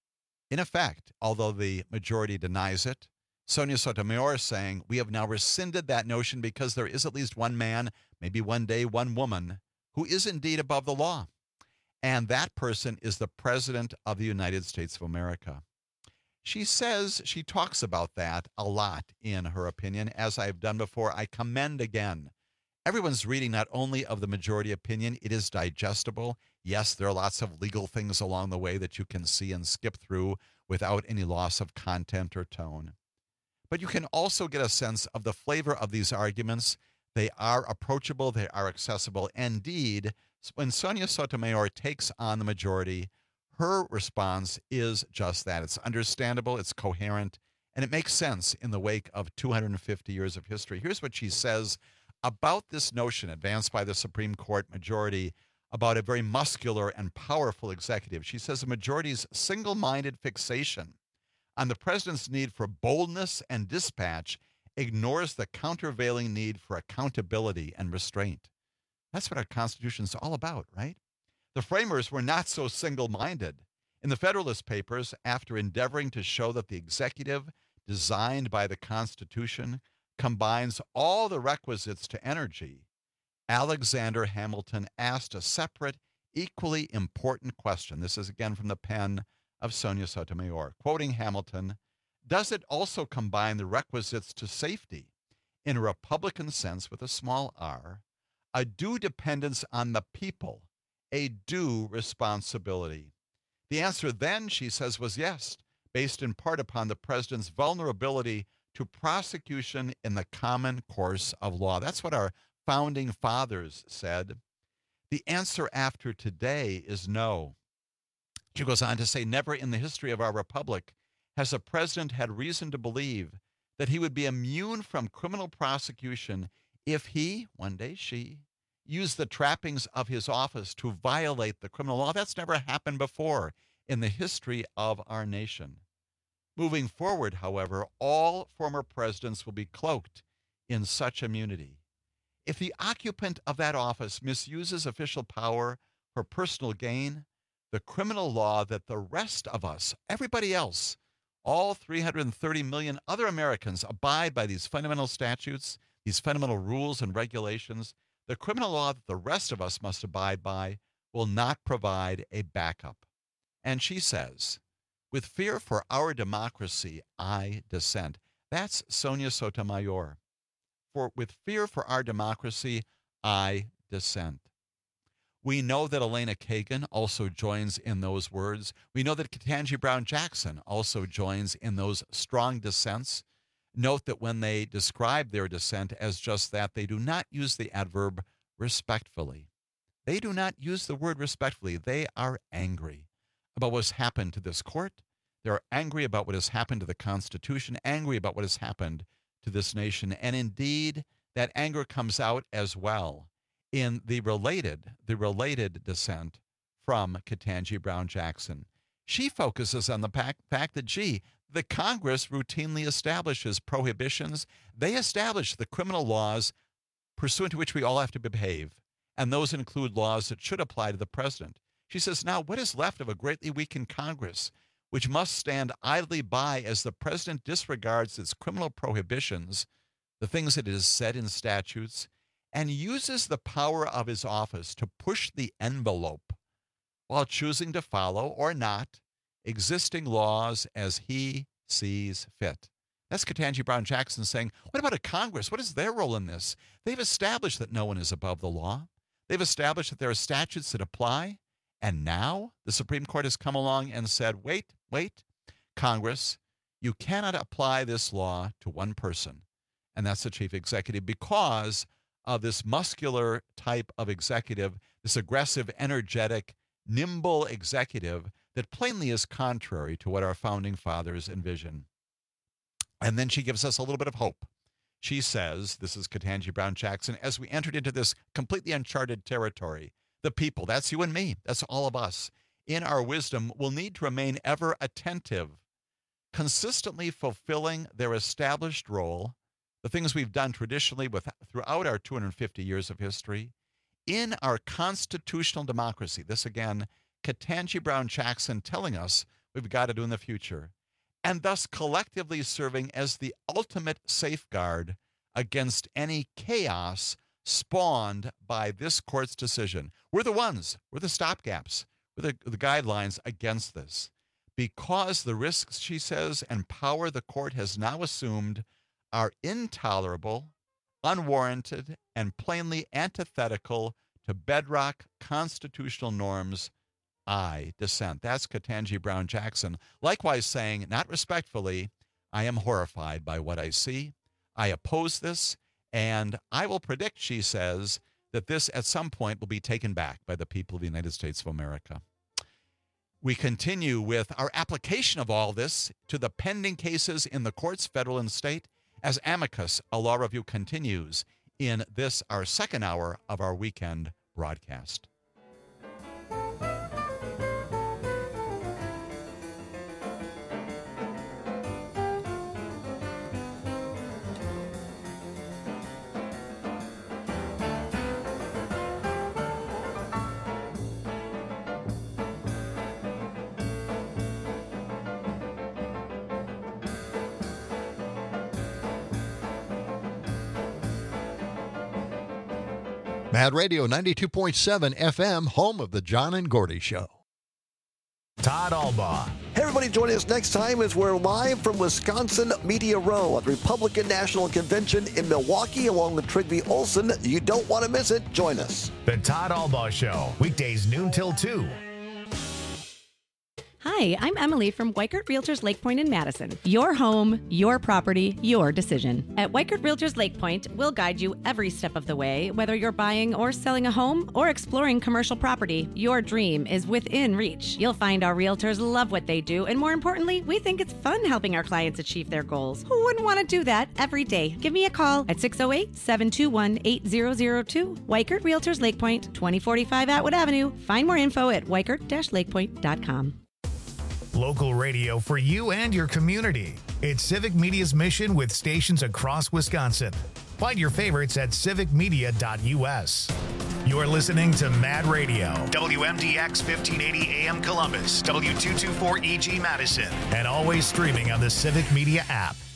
In effect, although the majority denies it, Sonia Sotomayor is saying we have now rescinded that notion because there is at least one man, maybe one day one woman, who is indeed above the law. And that person is the President of the United States of America. She says, she talks about that a lot in her opinion. As I've done before, I commend again everyone's reading not only of the majority opinion, it is digestible. Yes, there are lots of legal things along the way that you can see and skip through without any loss of content or tone. But you can also get a sense of the flavor of these arguments. They are approachable, they are accessible. Indeed, when Sonia Sotomayor takes on the majority, her response is just that. It's understandable, it's coherent, and it makes sense in the wake of two hundred fifty years of history. Here's what she says about this notion advanced by the Supreme Court majority about a very muscular and powerful executive. She says the majority's single-minded fixation on the president's need for boldness and dispatch ignores the countervailing need for accountability and restraint. That's what our Constitution is all about, right? The framers were not so single-minded. In the Federalist Papers, after endeavoring to show that the executive designed by the Constitution combines all the requisites to energy, Alexander Hamilton asked a separate, equally important question. This is again from the pen of Sonia Sotomayor. Quoting Hamilton, "Does it also combine the requisites to safety, in a Republican sense with a small r, a due dependence on the people, a due responsibility?" The answer then, she says, was yes, based in part upon the president's vulnerability to prosecution in the common course of law. That's what our founding fathers said. The answer after today is no. She goes on to say, never in the history of our republic has a president had reason to believe that he would be immune from criminal prosecution if he, one day she, used the trappings of his office to violate the criminal law. That's never happened before in the history of our nation. Moving forward, however, all former presidents will be cloaked in such immunity. If the occupant of that office misuses official power for personal gain, the criminal law that the rest of us, everybody else, all three hundred thirty million other Americans abide by these fundamental statutes, these fundamental rules and regulations, the criminal law that the rest of us must abide by will not provide a backup. And she says, with fear for our democracy, I dissent. That's Sonia Sotomayor. For with fear for our democracy, I dissent. We know that Elena Kagan also joins in those words. We know that Ketanji Brown Jackson also joins in those strong dissents. Note that when they describe their dissent as just that, they do not use the adverb respectfully. They do not use the word respectfully. They are angry about what's happened to this court. They're angry about what has happened to the Constitution, angry about what has happened to this nation. And indeed, that anger comes out as well in the related, the related dissent from Ketanji Brown Jackson. She focuses on the fact that, gee, the Congress routinely establishes prohibitions. They establish the criminal laws pursuant to which we all have to behave, and those include laws that should apply to the president. She says, now what is left of a greatly weakened Congress, which must stand idly by as the president disregards its criminal prohibitions, the things that it has said in statutes, and uses the power of his office to push the envelope while choosing to follow or not existing laws as he sees fit. That's Ketanji Brown Jackson saying, what about a Congress? What is their role in this? They've established that no one is above the law. They've established that there are statutes that apply. And now the Supreme Court has come along and said, wait, wait, Congress, you cannot apply this law to one person, and that's the chief executive, because of this muscular type of executive, this aggressive, energetic, nimble executive that plainly is contrary to what our founding fathers envisioned. And then she gives us a little bit of hope. She says, this is Ketanji Brown Jackson, as we entered into this completely uncharted territory, the people, that's you and me, that's all of us, in our wisdom will need to remain ever attentive, consistently fulfilling their established role, the things we've done traditionally with, throughout our two hundred fifty years of history, in our constitutional democracy. This again, Ketanji Brown Jackson telling us we've got to do in the future, and thus collectively serving as the ultimate safeguard against any chaos spawned by this court's decision. We're the ones, we're the stopgaps, we're the, the guidelines against this. Because the risks, she says, and power the court has now assumed are intolerable, unwarranted, and plainly antithetical to bedrock constitutional norms, I dissent. That's Ketanji Brown Jackson. Likewise saying, not respectfully, I am horrified by what I see. I oppose this, and I will predict, she says, that this at some point will be taken back by the people of the United States of America. We continue with our application of all this to the pending cases in the courts, federal and state, as Amicus, a law review, continues in this, our second hour of our weekend broadcast. Mad Radio ninety-two point seven F M, home of the John and Gordy Show. Todd Albaugh. Hey, everybody, joining us next time as we're live from Wisconsin Media Row at the Republican National Convention in Milwaukee along with Trygve Olsen. You don't want to miss it. Join us. The Todd Albaugh Show, weekdays noon till two. Hi, Hi, I'm Emily from Weichert Realtors Lake Point in Madison. Your home, your property, your decision. At Weichert Realtors Lake Point, we'll guide you every step of the way, whether you're buying or selling a home or exploring commercial property. Your dream is within reach. You'll find our realtors love what they do, and more importantly, we think it's fun helping our clients achieve their goals. Who wouldn't want to do that every day? Give me a call at six oh eight, seven two one, eight zero zero two. Weichert Realtors Lake Point, twenty forty-five Atwood Avenue. Find more info at weichert dash lakepoint dot com. Local radio for you and your community. It's Civic Media's mission with stations across Wisconsin. Find your favorites at civic media dot u s. You're listening to Mad Radio, W M D X fifteen eighty A M Columbus, W two twenty-four E G Madison, and always streaming on the Civic Media app.